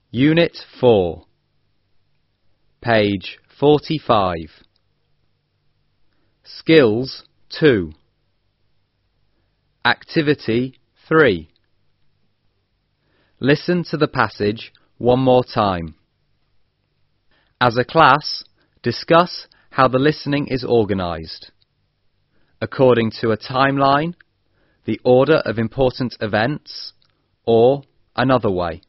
Unit 4, page 45. Skills 2. Activity 3. Listen to the passage one more time. As a class, discuss how the listening is organised, according to a timeline, the order of important events, or another way.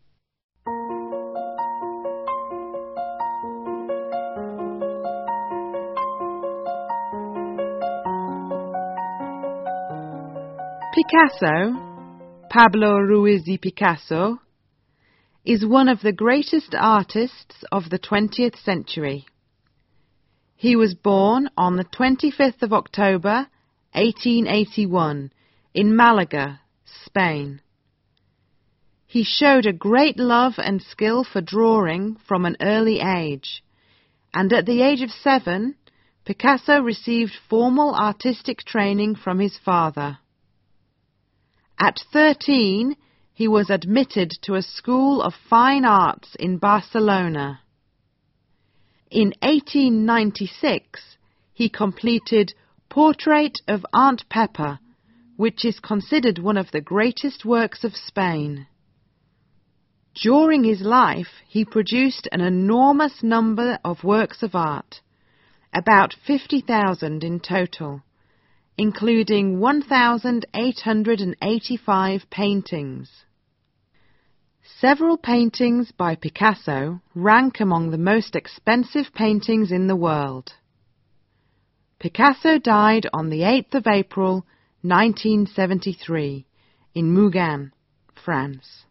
Picasso, Pablo Ruiz y Picasso, is one of the greatest artists of the 20th century. He was born on the 25th of October, 1881, in Malaga, Spain. He showed a great love and skill for drawing from an early age, and at the age of 7, Picasso received formal artistic training from his father. At 13, he was admitted to a school of fine arts in Barcelona. In 1896, he completed Portrait of Aunt Pepper, which is considered one of the greatest works of Spain. During his life, he produced an enormous number of works of art, about 50,000 in total, including 1,885 paintings. Several paintings by Picasso rank among the most expensive paintings in the world. Picasso died on the 8th of April, 1973, in Mougins, France.